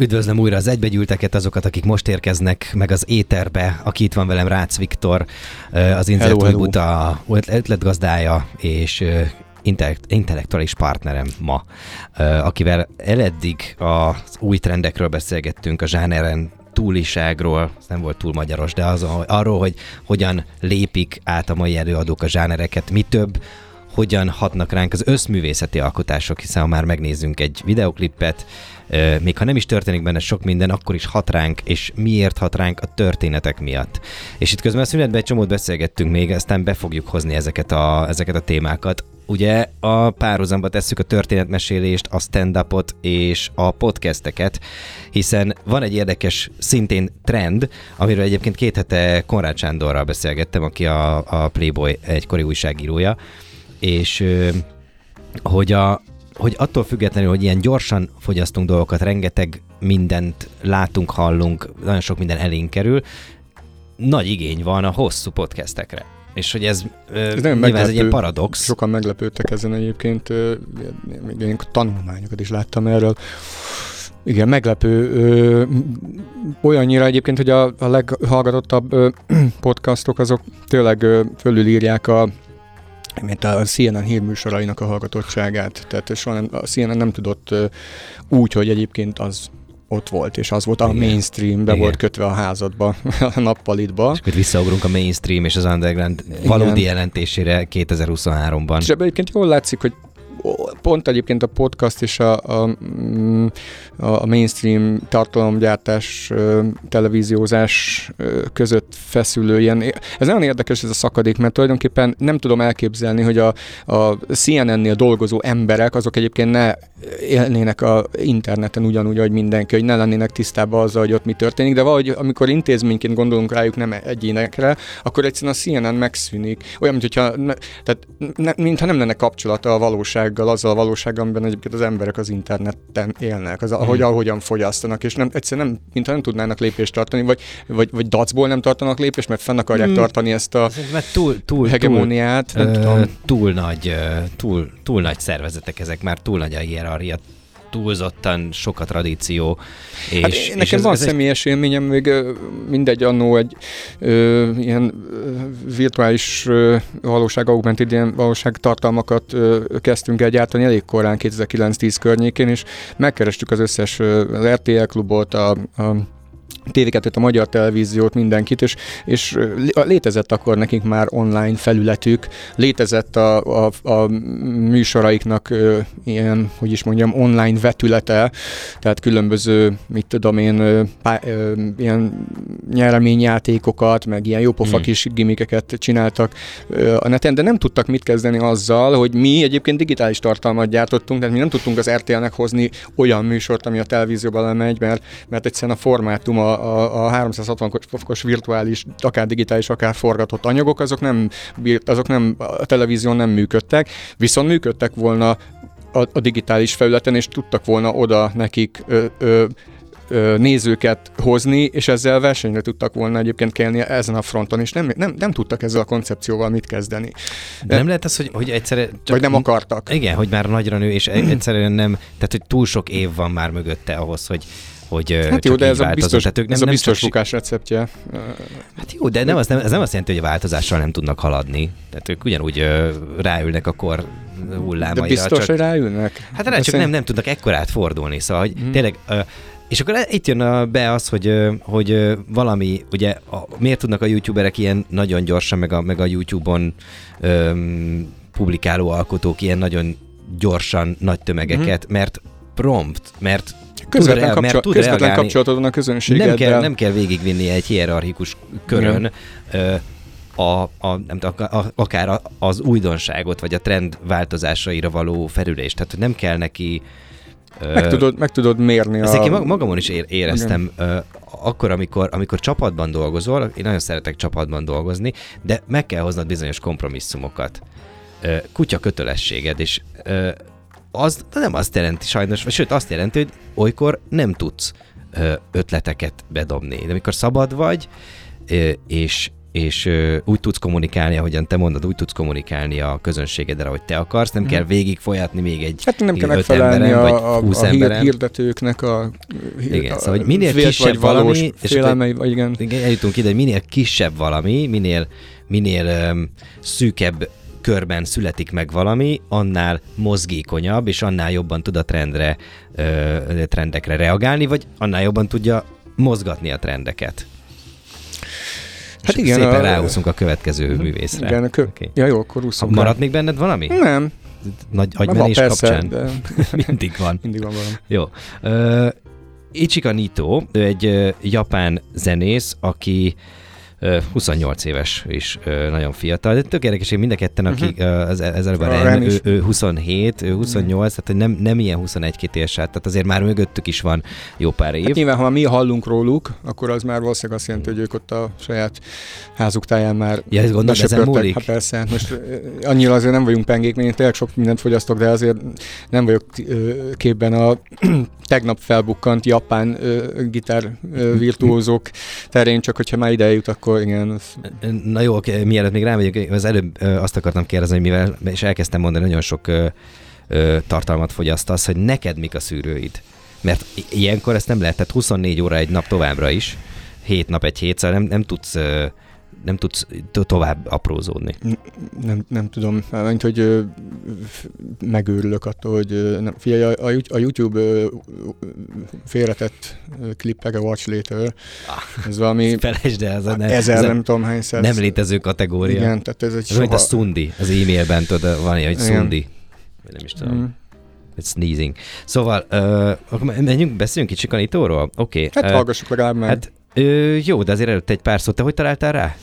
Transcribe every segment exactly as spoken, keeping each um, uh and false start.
Üdvözlöm újra az egybegyűlteket, azokat, akik most érkeznek meg az éterbe, aki itt van velem, Rácz Viktor, az Insert új buta ötletgazdája, és intellektuális partnerem ma, akivel eleddig az új trendekről beszélgettünk, a zsáneren túliságról, ez nem volt túl magyaros, de az, arról, hogy hogyan lépik át a mai előadók a zsánereket, mi több, hogyan hatnak ránk az összművészeti alkotások, hiszen ha már megnézzünk egy videoklipet, még ha nem is történik benne sok minden, akkor is hat ránk, és miért hat ránk? A történetek miatt. És itt közben a szünetben egy csomót beszélgettünk még, aztán be fogjuk hozni ezeket a, ezeket a témákat. Ugye a párhuzamba tesszük a történetmesélést, a stand-upot és a podcasteket, hiszen van egy érdekes szintén trend, amiről egyébként két hete Konrád Sándorral beszélgettem, aki a, a Playboy egykori újságírója, és hogy, a, hogy attól függetlenül, hogy ilyen gyorsan fogyasztunk dolgokat, rengeteg mindent látunk, hallunk, nagyon sok minden elénk kerül, nagy igény van a hosszú podcastekre. És hogy ez, ez nyilván meglepő, ez egy ilyen paradox. Sokan meglepődtek ezen egyébként, még én tanulmányokat is láttam erről. Igen, meglepő. Ö, olyannyira egyébként, hogy a, a leghallgatottabb ö, podcastok azok tényleg ö, fölülírják a mint a C N N hírműsorainak a hallgatottságát. Tehát soha nem, a C N N nem tudott uh, úgy, hogy egyébként az ott volt, és az volt a igen. mainstream, be igen. volt kötve a házadba, a nappalitba. És akkor visszaugrunk a mainstream és az underground igen. valódi jelentésére kétezer-huszonháromban. És ebben egyébként jól látszik, hogy pont egyébként a podcast és a, a, a mainstream tartalomgyártás, televíziózás között feszülő ilyen. Ez nagyon érdekes ez a szakadék, mert tulajdonképpen nem tudom elképzelni, hogy a, a C N N-nél dolgozó emberek, azok egyébként ne élnének a interneten ugyanúgy, ahogy mindenki, hogy ne lennének tisztában azzal, hogy ott mi történik, de valahogy amikor intézményként gondolunk rájuk, nem egyénekre, akkor egyszerűen a C N N megszűnik. Olyan, mintha ne, tehát, ne, mintha nem lenne kapcsolata a valósággal, azzal a valósággal, amiben egyébként az emberek az interneten élnek, az, ahogy, ahogyan fogyasztanak, és nem, egyszerűen nem, mintha nem tudnának lépést tartani, vagy, vagy, vagy dacból nem tartanak lépést, mert fenn akarják hmm. tartani ezt a túl, túl, hegemóniát. Túl, nem ö, túl, nagy, túl, túl nagy szervezetek ezek, már túl nagy a hierarchia, túlzottan sok a tradíció. És, hát nekem és ez, van ez személyes egy... élményem, még mindegy annó egy ö, ilyen ö, virtuális ö, valóság, augmented ilyen valóságtartalmakat ö, kezdtünk el gyártani elég korán, kétezer-kilenc-tíz környékén, és megkerestük az összes ö, az er té el klubot, a, a té vé kettőt, a Magyar Televíziót, mindenkit, és, és létezett akkor nekik már online felületük, létezett a, a, a műsoraiknak ö, ilyen, hogy is mondjam, online vetülete, tehát különböző, mit tudom én, pá, ö, ilyen nyereményjátékokat, meg ilyen jópofa hmm. kis gimikeket csináltak ö, a neten, de nem tudtak mit kezdeni azzal, hogy mi egyébként digitális tartalmat gyártottunk, tehát mi nem tudtunk az er té el-nek hozni olyan műsort, ami a televízióban lemegy, mert, mert egyszerűen a formátum, a A, a háromszázhatvan fokos virtuális, akár digitális, akár forgatott anyagok, azok nem, azok nem, a televízión nem működtek, viszont működtek volna a, a digitális felületen, és tudtak volna oda nekik ö, ö, ö, nézőket hozni, és ezzel versenyre tudtak volna egyébként kelni ezen a fronton, és nem, nem, nem tudtak ezzel a koncepcióval mit kezdeni. De, De nem lehet az, hogy, hogy egyszerűen... Csak vagy nem akartak. Igen, hogy már nagyra nő, és egyszerűen nem, tehát hogy túl sok év van már mögötte ahhoz, hogy hogy hát jó, de ez a biztos, nem, ez a biztos csak... bukás receptje. Hát jó, de nem az, nem, ez nem azt jelenti, hogy a változással nem tudnak haladni. Tehát ők ugyanúgy ö, ráülnek a kor hullámaira. De biztos, csak... hogy ráülnek? Hát rá, csak nem, nem tudnak ekkorát fordulni. Szóval, hogy hmm. tényleg... Ö, és akkor itt jön be az, hogy, hogy valami, ugye a, miért tudnak a youtuberek ilyen nagyon gyorsan, meg a, meg a YouTube-on öm, publikáló alkotók ilyen nagyon gyorsan nagy tömegeket, hmm. mert prompt, mert Közvetlen, tud, kapcsol- tud közvetlen kapcsolatod van a közönségeddel. Nem kell, nem kell végigvinni egy hierarchikus körön a, a, nem tudom, a, akár az újdonságot, vagy a trend változásaira való felülést. Tehát nem kell neki... Meg, uh, tudod, meg tudod mérni ezt a... Ezt én magamon is éreztem, uh, akkor, amikor, amikor csapatban dolgozol, én nagyon szeretek csapatban dolgozni, de meg kell hoznod bizonyos kompromisszumokat. Uh, kutya kötelességed, és... Uh, az nem azt jelenti sajnos, vagy sőt azt jelenti, hogy olykor nem tudsz ö, ötleteket bedobni. De amikor szabad vagy, ö, és, és ö, úgy tudsz kommunikálni, ahogyan te mondod, úgy tudsz kommunikálni a közönségeddel, ahogy te akarsz, nem mm. kell végig folyatni még egy hát nem kell megfelelni emberen, a, a, a hír, hirdetőknek a, igen, a, szóval, hogy minél kisebb valami, és félelmei, vagy igen. igen, eljutunk ide, hogy minél kisebb valami, minél, minél um, szűkebb körben születik meg valami, annál mozgékonyabb, és annál jobban tud a trendre, ö, trendekre reagálni, vagy annál jobban tudja mozgatni a trendeket. Hát igen, szépen a... ráúszunk a következő művészre. Igen, a kö... okay. Ja jó, akkor úszunk. Maradt még benned valami? Nem. Nagy agymenés kapcsán? De... Mindig van. Mindig van valami. Jó. Uh, Ichika Nito, ő egy uh, japán zenész, aki uh, huszonnyolc éves és uh, nagyon fiatal. De tök érdekes, hogy mind a ketten, akik uh, az ezzel a ő, ő huszonhét, ő huszonnyolc, tehát nem, nem ilyen huszonegy-két éves, tehát azért már mögöttük is van jó pár év. Hát nyilván, ha mi hallunk róluk, akkor az már valószínűleg azt jelenti, hogy ők ott a saját házuk táján már ja, ezt gondolod, ezen múlik? Hát persze, hát most annyira azért nem vagyunk pengék, mert én tényleg sok mindent fogyasztok, de azért nem vagyok képben a tegnap felbukkant japán uh, gitár uh, virtuózók terén, csak hogyha már ide eljut, akkor igen. Na jó, oké, mielőtt még rámegyünk, az előbb uh, azt akartam kérdezni, hogy mivel, és elkezdtem mondani, nagyon sok uh, uh, tartalmat fogyasztasz, hogy neked mik a szűrőid. Mert ilyenkor ezt nem lehet, tehát huszonnégy óra egy nap továbbra is, hét nap egy hét, szóval nem, nem tudsz... Uh, nem tudsz tovább aprózódni. Nem, nem tudom, mint hogy ö, megőrülök attól, hogy ö, nem. Figyelj, a, a YouTube ö, félretett klippek, a Watch Later, ah, ez valami felejtsd el, ez a ne, ezer, ez nem tudom hány száz. Nem létező kategória. Igen, tehát ez egy ez soha... mint a szundi, az e-mailben tudod, van ilyen, hogy szundi. Nem is tudom. Mm. It's sneezing. Szóval, uh, menjünk, beszéljünk Ichika Nitóról? Oké. Okay. Hát uh, hallgassuk legalább meg. Hát, Ö, jó, de azért előtte egy pár szót. Te hogy találtál rá?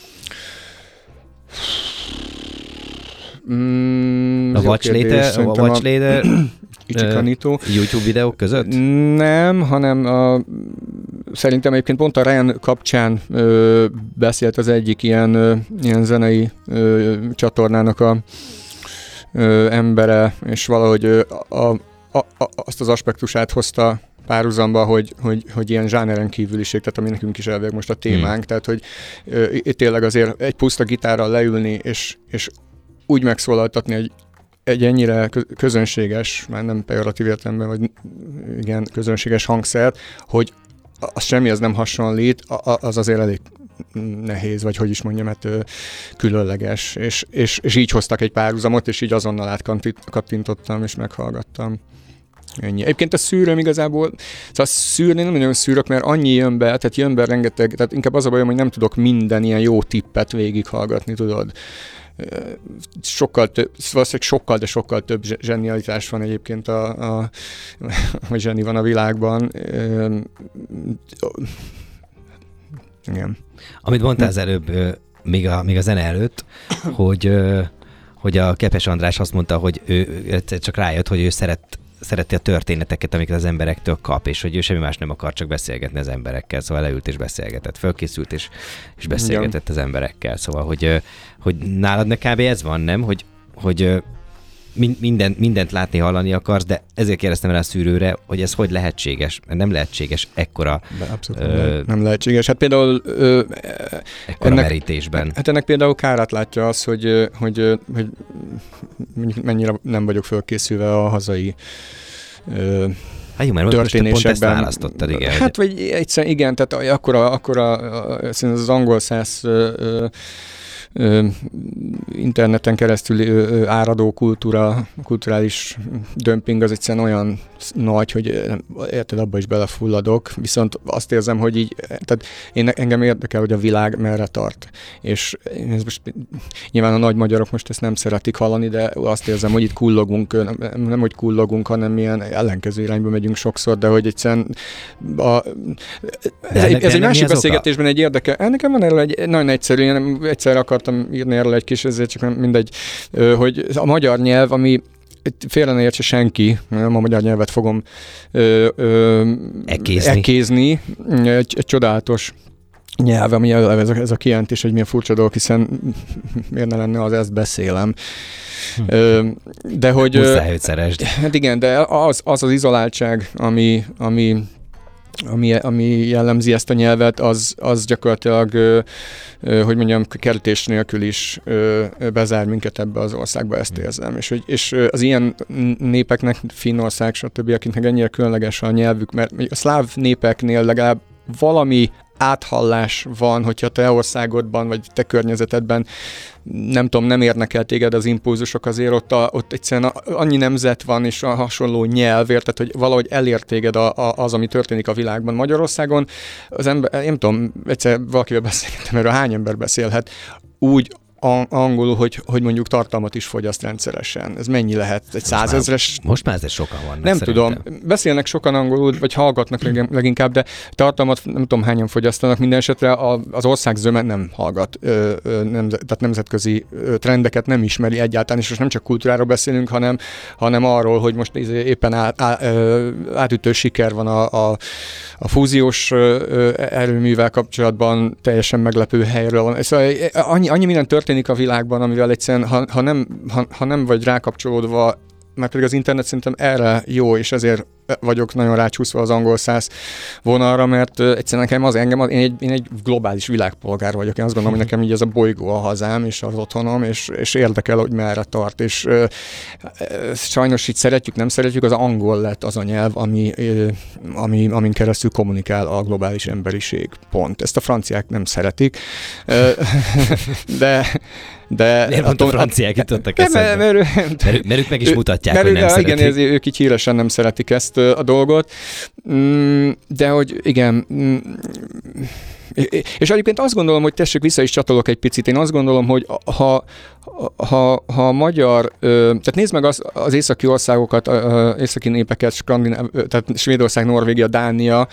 Mm, a Watch Later, a Watch Later Ichika Nito. YouTube videók között? Nem, hanem a, szerintem egyébként pont a Ren kapcsán ö, beszélt az egyik ilyen, ö, ilyen zenei ö, csatornának a ö, embere, és valahogy ö, a, a, a, azt az aspektusát hozta párhuzamba, hogy, hogy, hogy ilyen zsáneren kívüliség, tehát ami nekünk is elvég most a témánk, hmm. tehát hogy ö, itt tényleg azért egy puszta gitárral leülni, és, és úgy megszólaltatni egy, egy ennyire közönséges, már nem pejoratív értelemben, vagy igen, közönséges hangszert, hogy az semmihez nem hasonlít, az azért elég nehéz, vagy hogy is mondjam, hát különleges, és, és, és így hoztak egy párhuzamot, és így azonnal átkattintottam, és meghallgattam. Ennyi. Egyébként a szűrőm igazából, szóval szűrni nem nagyon szűrök, mert annyi jön be, tehát jön be rengeteg, tehát inkább az a bajom, hogy nem tudok minden ilyen jó tippet végighallgatni, tudod. Sokkal több, valószínűleg sokkal, de sokkal több zsenialitás van egyébként, a, a, vagy zseni van a világban. Igen. Amit mondtál az előbb, még a, még a zene előtt, hogy, hogy a Kepes András azt mondta, hogy ő csak rájött, hogy ő szeret szereti a történeteket, amiket az emberektől kap, és hogy ő semmi más nem akar, csak beszélgetni az emberekkel. Szóval leült és beszélgetett, fölkészült és, és beszélgetett igen. az emberekkel. Szóval, hogy, hogy nálad meg kb. Ez van, nem? Hogy, hogy minden, mindent látni, hallani akarsz, de ezért kérdeztem rá a szűrőre, hogy ez hogy lehetséges. Nem lehetséges ekkora... De abszolút ö, nem lehetséges. Hát például... Ö, ekkora ennek, merítésben. Hát ennek például kárát látja az, hogy, hogy, hogy mennyire nem vagyok fölkészülve a hazai ö, hát jó, mert történésekben. Pont ezt választottad, igen. Hát vagy egyszerűen igen, tehát akkora, akkora az angol száz ö, Ö, interneten keresztül ö, ö, áradó kultúra, kulturális dömping az egyszerűen olyan nagy, hogy érted, abba is belefulladok, viszont azt érzem, hogy így, tehát én, engem érdekel, hogy a világ merre tart. És ez most, nyilván a nagy magyarok most ezt nem szeretik hallani, de azt érzem, hogy itt kullogunk, nem, nem hogy kullogunk, hanem milyen ellenkező irányba megyünk sokszor, de hogy egyszerűen a, ez, ez, ez egy másik beszélgetésben egy érdekel. Nekem van erről egy nagyon egyszerű, én egyszer akartam írni erről egy kis, ezért csak mindegy, hogy a magyar nyelv, ami félre ne értse senki, nem a magyar nyelvet fogom ö, ö, ekézni. ekézni. Egy, egy csodálatos nyelv, ami ez a, ez a kijelentés, hogy milyen furcsa dolog, hiszen miért ne lenne, az ezt beszélem. Ö, de hogy... Muszáj, hogy szeresd. Hát igen, de az az, az izoláltság, ami, ami ami, ami jellemzi ezt a nyelvet, az, az gyakorlatilag, ö, ö, hogy mondjam, kerülés nélkül is ö, bezár minket ebbe az országba, ezt érzem. És, és az ilyen népeknek, Finnország, stb., akiknek ennyire különleges a nyelvük, mert a szláv népeknél legalább valami áthallás van, hogyha te országodban, vagy te környezetedben, nem tudom, nem érnek el téged az impulzusok, azért ott, a, ott egyszerűen annyi nemzet van, és a hasonló nyelv, érted, hogy valahogy elér téged a, a, az, ami történik a világban. Magyarországon az ember, nem tudom, egyszer valakivel beszélgettem, erről hány ember beszélhet úgy angolul, hogy, hogy mondjuk tartalmat is fogyaszt rendszeresen. Ez mennyi lehet? Egy százezres? Most már ezek sokan vannak. Nem szerintem. tudom. Beszélnek sokan angolul, vagy hallgatnak leginkább, de tartalmat nem tudom hányan fogyasztanak. Minden esetre az ország zöme nem hallgat. Nem, tehát nemzetközi trendeket nem ismeri egyáltalán, és most nem csak kultúráról beszélünk, hanem, hanem arról, hogy most éppen á, á, átütő siker van a, a, a fúziós erőművel kapcsolatban, teljesen meglepő helyről van. Szóval annyi, annyi minden történik a világban, amivel egyszerűen, ha, ha, nem, ha, ha nem vagy rákapcsolódva, mert pedig az internet szerintem erre jó, és ezért vagyok nagyon rácsúszva az angol száz vonalra, mert egyszerűen nekem az engem, az, én, egy, én egy globális világpolgár vagyok. Én azt gondolom, hogy nekem így ez a bolygó a hazám, és az otthonom, és, és érdekel, hogy merre tart. És ö, ö, sajnos így szeretjük, nem szeretjük, az angol lett az a nyelv, ami, ö, ami, amin keresztül kommunikál a globális emberiség. Pont. Ezt a franciák nem szeretik. De De miért pont a franciák jutottak eszembe? Mert, mert, mert, mert ők meg is mutatják, mert, hogy nem szeretik. Igen, ez, ők így híresen nem szeretik ezt a dolgot. De hogy igen, és egyébként azt gondolom, hogy tessék, vissza is csatolok egy picit, én azt gondolom, hogy ha, ha, ha a magyar, tehát nézd meg az, az északi országokat, északi népeket, Skandináv, tehát Svédország, Norvégia, Dánia,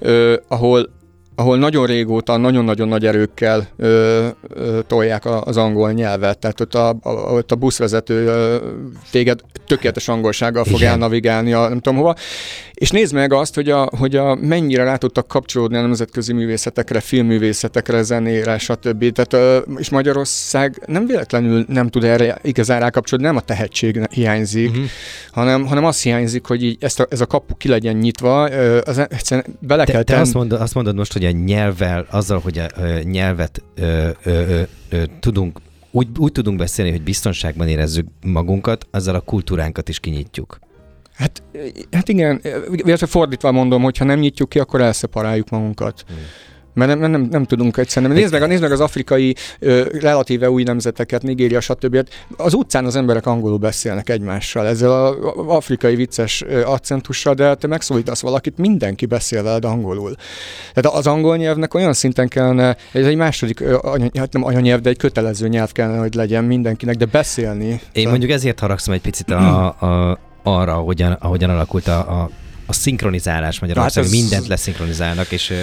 ahol ahol nagyon régóta, nagyon-nagyon nagy erőkkel ö, ö, tolják az angol nyelvet. Tehát ott a, a, ott a buszvezető ö, téged tökéletes angolsággal fog Igen. elnavigálni a nem tudom hova. És nézd meg azt, hogy, a, hogy a, mennyire rá tudtak kapcsolódni a nemzetközi művészetekre, filmművészetekre, zenére, stb. Tehát, ö, és Magyarország nem véletlenül nem tud erre igazán rákapcsolódni, nem a tehetség hiányzik, uh-huh. hanem, hanem az hiányzik, hogy így ezt a, ez a kapu ki legyen nyitva, ö, az egyszerűen bele te, kell te tenni. azt mondod, azt mondod most, hogy a nyelvvel, azzal, hogy a ö, nyelvet ö, ö, ö, ö, tudunk, úgy, úgy tudunk beszélni, hogy biztonságban érezzük magunkat, azzal a kultúránkat is kinyitjuk. Hát, hát igen, illetve fordítva mondom, hogy ha nem nyitjuk ki, akkor elszeparáljuk magunkat. Hmm. Mert nem, nem, nem tudunk egyszerűen. Nézd meg, nézd meg az afrikai ö, relatíve új nemzeteket, Nigéria, stb. Az utcán az emberek angolul beszélnek egymással, ezzel az afrikai vicces ö, accentussal, de te megszólítasz valakit, mindenki beszél veled angolul. Tehát az angol nyelvnek olyan szinten kellene, ez egy második, ö, anya, hát nem anyanyelv, de egy kötelező nyelv kellene, hogy legyen mindenkinek, de beszélni. Én tehát... mondjuk ezért haragszom egy picit a, a, arra, ahogyan, ahogyan alakult a, a, a szinkronizálás Magyarországon, hát ez... mindent leszinkronizálnak, és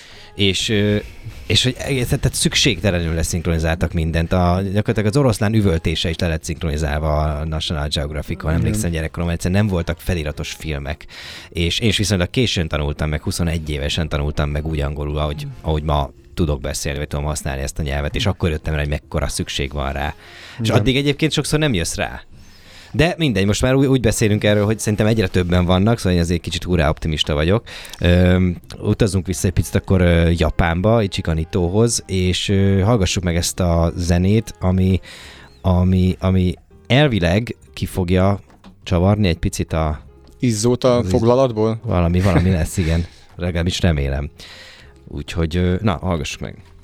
és, és hogy tehát szükségtelenül leszinkronizáltak mindent. A, gyakorlatilag az oroszlán üvöltése is le lett szinkronizálva a National Geographic-on. Emlékszem gyerekkorom, egyszerűen nem voltak feliratos filmek. És én is viszonylag későn tanultam meg, huszonegy évesen tanultam meg úgy angolul, ahogy, ahogy ma tudok beszélni, vagy tudom használni ezt a nyelvet, és akkor jöttem rá, hogy mekkora szükség van rá. És addig egyébként sokszor nem jössz rá. De mindegy, most már úgy, úgy beszélünk erről, hogy szerintem egyre többen vannak, szóval én azért kicsit hurrá optimista vagyok. Ö, utazunk vissza egy picit akkor ö, Japánba, Ichikanitohoz, és ö, hallgassuk meg ezt a zenét, ami, ami, ami elvileg ki fogja csavarni egy picit a... Izzót a foglalatból? Valami, valami lesz, igen. Legalábbis remélem. Úgyhogy, ö, na, hallgassuk meg.